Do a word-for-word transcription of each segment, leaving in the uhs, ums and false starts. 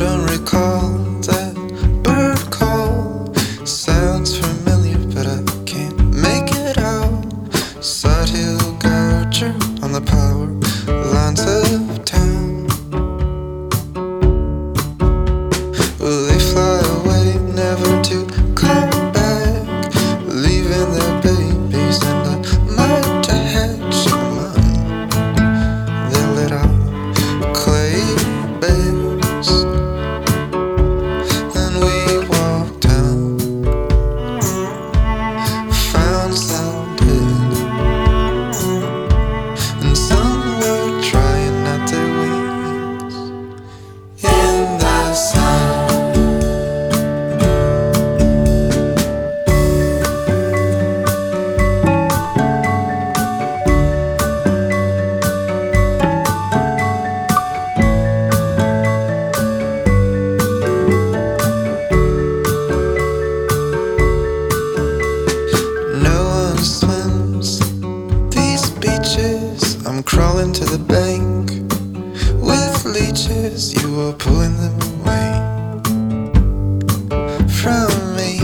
don't recall that bird call. Sounds familiar, but I can't make it out. Side hill gouger on the power lines of town. Will they fly away, never to come back, leaving their babies in the mud to hatch in mine? They let out clay bears, and we walked down, found some dead, and some were trying out their wings in the sun. I'm crawling to the bank with leeches. You are pulling them away from me.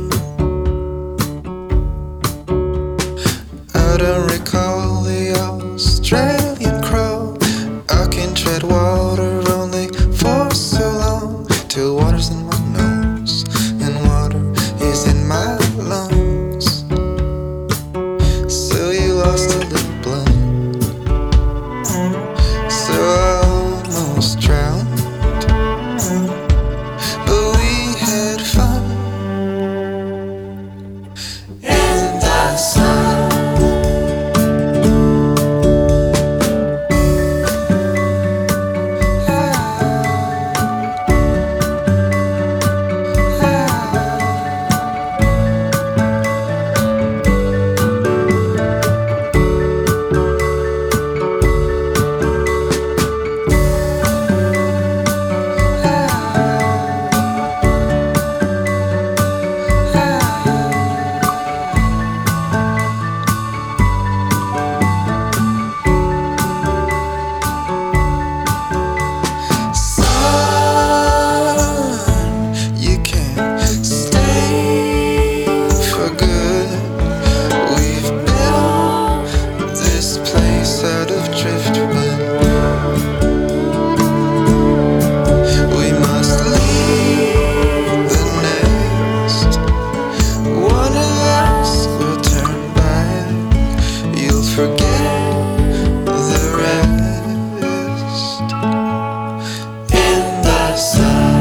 I don't recall the Australian crawl. I can tread water only for so long, till water's in my nose and water is in my lungs. So you lost a little blood, so I almost drowned, but we had fun in the sun. Out of driftwood, we must leave the nest. One of us will turn back. You'll forget the rest in the sun.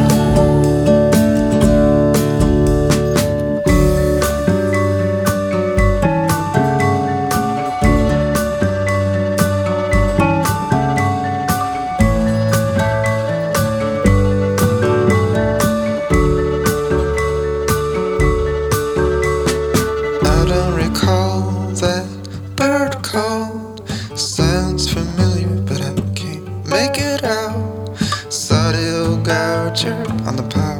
That bird call sounds familiar, but I can't make it out. Side hill gouger on the power